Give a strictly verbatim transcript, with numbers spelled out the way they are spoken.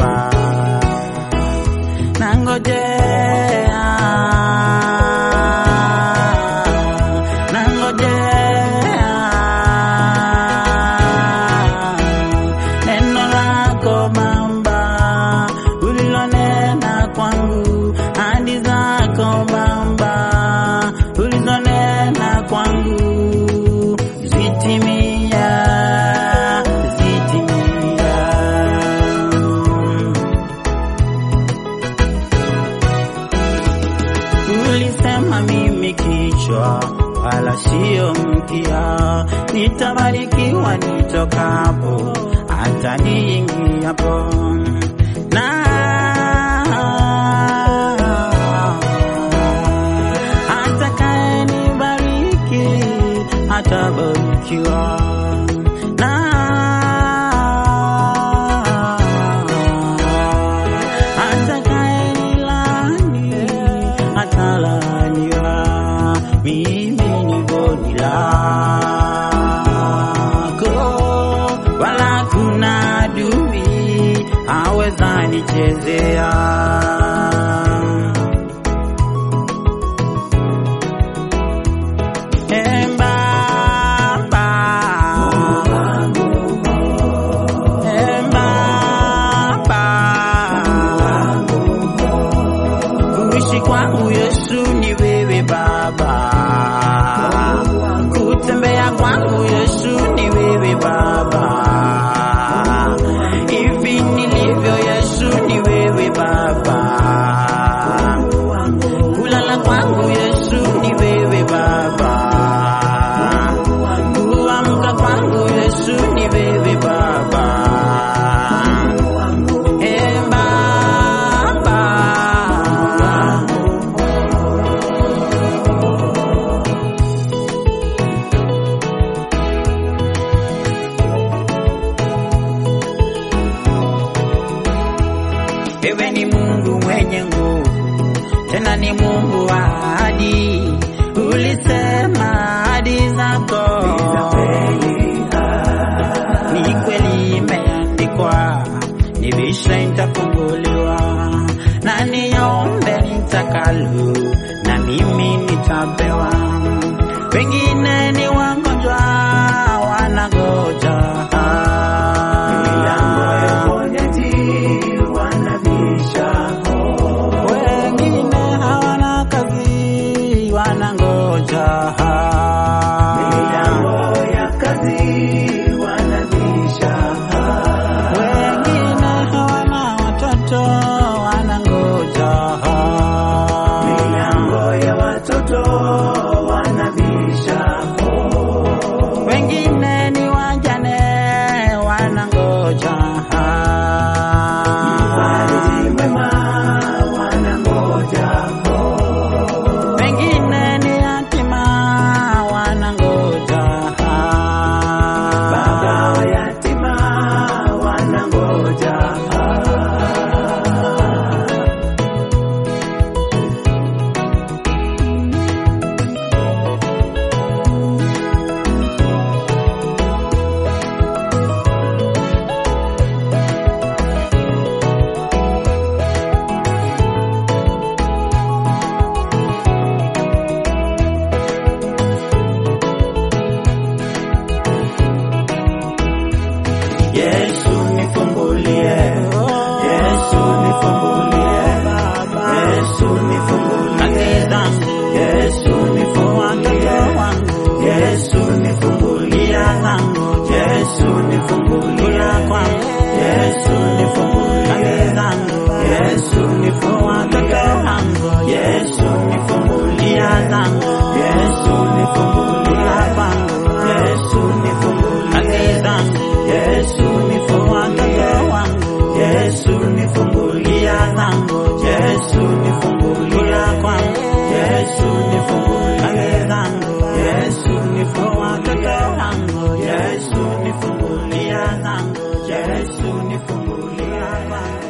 nangojea, nangojea neno lako Baba, ulilonena kwangu, ahadi zako Baba, ulizonena kwangu zitimia, zitimia. Ulisema mimi kichwa wala sio mkia, nitabarikiwa nitokapo hata niingiapo, na atakayenibariki atabarikiwa, na atakayenilani atalaaniwa. Mimi ni goli lako, wala kuna adui aweza nichezea. Kwangu Yesu ni wewe Baba, kutembea kwangu Yesu ni wewe Baba, hivi nilivyo Yesu ni wewe Baba, kulala kwangu Yesu ni wewe Baba, kuamka kwangu Yesu ni wewe Baba. Wewe ni Mungu mwenye nguvu, tena ni Mungu wa ahadi. Ulisema ahadi zako ni kweli, imeandikwa, nibishe nitafunguliwa, na niombe nitakalo, na mimi nitapewa. Wengine ni wagonjwa wanangoja, wanangoja milango ya kazi wanabisha, wengine hawana watoto wanangoja milango ya watoto wanabisha, wengine ni wajane wanangoja mfariji mwema wanangoja, Yesu nifungulie, Yesu nifungulie, Yesu nifungulie, Yesu nifungulie, Yesu nifungulie, Yesu nifungulie, Yesu nifungulie, Yesu nifungulie, Yesu nifungulie, Yesu nifungulie, Yesu nifungulie, Yesu nifungulie, Yesu nifungulia zangu, Yesu nifungulia kwangu, Yesu nifungulia zangu, Yesu nifungulia zangu, Yesu nifungulia zangu, Yesu nifungulia kwangu.